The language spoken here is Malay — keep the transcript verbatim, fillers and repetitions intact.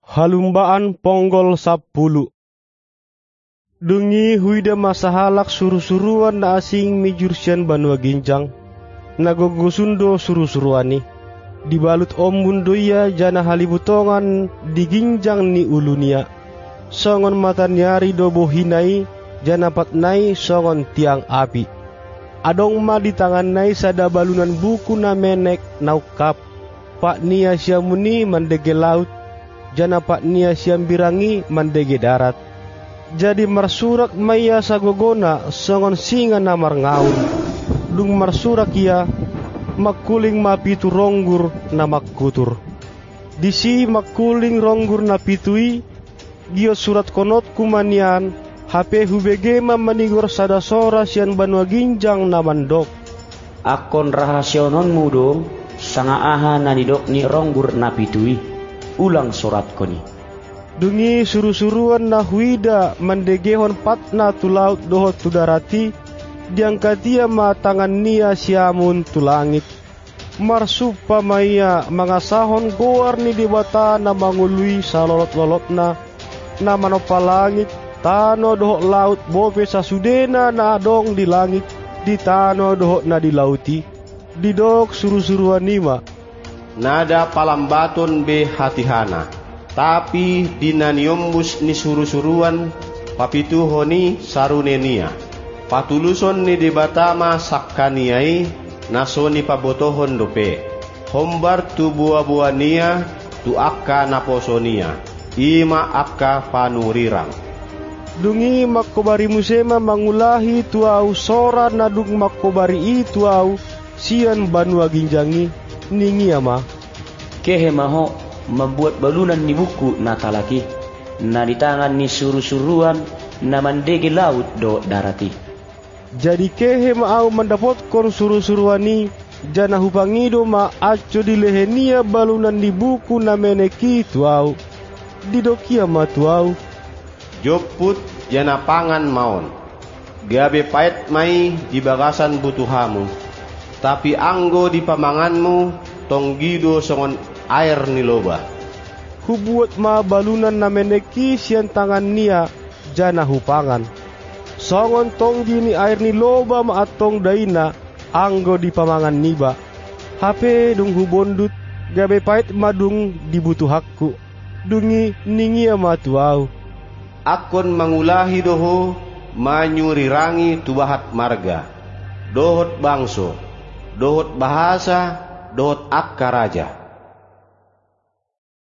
Halumbaan Ponggol Sapulu. Dungi huida masahalak suru-suruan na asing mi jursian Banua Ginjang. Nagogosundo suru-suruani. Dibalut ombun doya jana halibutongan di ginjang ni ulunia. Songon mata nyari dobo hinai jana patnai songon tiang api. Adong ma di tangan nai sada balunan buku na menek naukap. Pak nia siamuni mandege laut. Jana pak nia siam birangi mandege darat. Jadi marsurak maya sagogona songon singa namar ngaun. Dung marsurak ia makuling mapitu ronggur na makkutur. Disi makuling ronggur na pitui gio surat konot kumanian hape hubegema manigor sada sora sian Banua Ginjang na mandok. Akon rahasionon mudo sanga aha na nidok ni ronggur na pitui. Ulang surat koni. Dungi suru-suruan na huida mandegehon patna tu laut dohot tu darati diangkatia ma tangan nia siamun tu langit. Marsupa maya mangasahon goar ni dibata na mangului salolot-lolot na na manopa langit tano dohot laut bope sasudena na adong di langit di tano dohot na di lauti didok suru-suruan nima. Nada palambaton be hatihana, tapi dinaniombus ni suru-suruan papituhoni sarunenia. Patuluson ni debatama sakkaniai nasoni pabotohon dope. Hombar tu buah-buah nia tu akka naposonia. Ima akka panurirang. Dungi makobari musema mangulahi tuau sora nadung makobari itu au sian Banua Ginjangi. Ningi ama kehe maho membuat balunan ni buku na talaki na di tangan ni suru-suruan na mandege laut do darati. Jadi kehe mau mendapatkan suru-suruani jana hupangido ma aco di lehenia balunan ni buku na meneki tuau didokia ma tuau joput jana pangan maon gabe pait mai di bagasan butuhamu. Tapi anggo di pamanganmu tonggido songon air ni loba. Hubuat ma balunan na meneki sian tangan nia jana hupangan. Songon tonggi ni air ni loba ma atong daina anggo di pamangan niba. Hape dung hubondut gabe pait madung dibutuhakku. Dungi ningia ma tuau. Akon mangulahi doho manyurirangi tubahat marga. Dohot bangso. Dohot bahasa, dohot akka raja.